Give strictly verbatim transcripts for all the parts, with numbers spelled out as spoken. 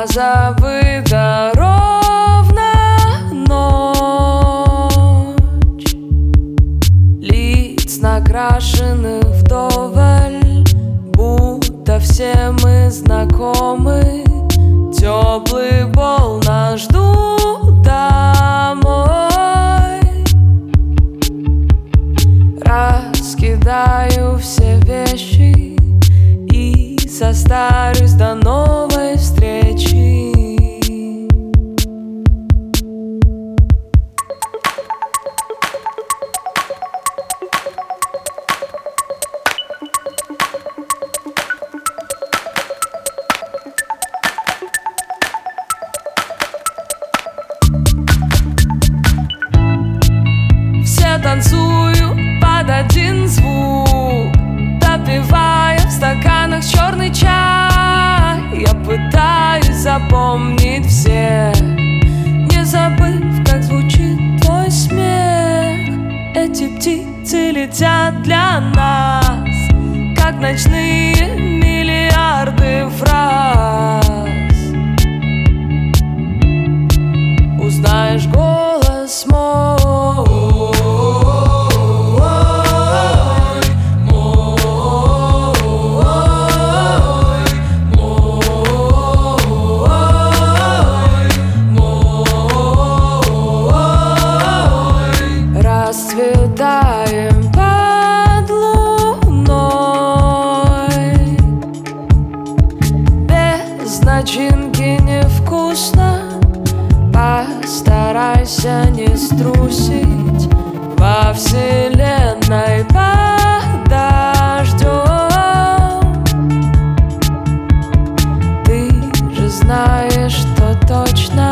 забыта ровно ночь. Лиц накрашены вдоволь, будто все мы знакомы. Теплый пол нас ждут домой. Раскидаю все вещи и состарюсь до новой встречи. Все танцуют под один звук, допивая в стаканах черный чай. Я пытаюсь запомнить все, не забыв, как звучит твой смех. Эти птицы летят для нас, как ночные миллиарды фраз. Узнаешь голос мой, расцветаем под луной. Без начинки невкусно, постарайся не струсить. Во вселенной под дождем ты же знаешь, что точно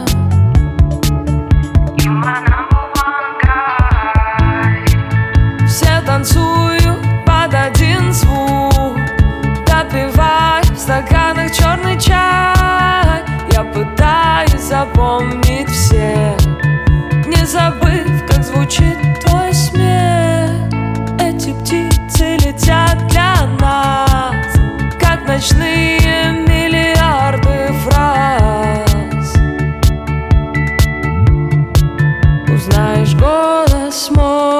танцую под один звук, допивая в стаканах черный чай. Я пытаюсь запомнить все, не забыв, как звучит твой смех. Эти птицы летят для нас, как ночные миллиарды фраз. Узнаешь голос мой,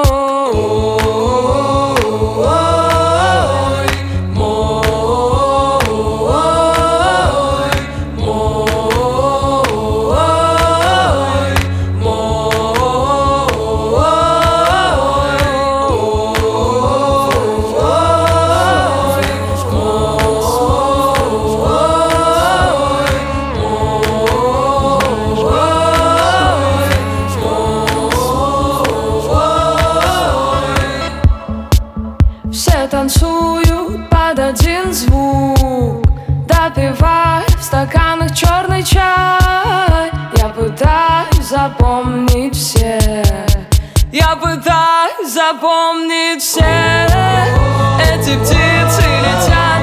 все танцуют под один звук, допивая в стаканах черный чай. Я пытаюсь запомнить все, я пытаюсь запомнить все. Эти птицы летят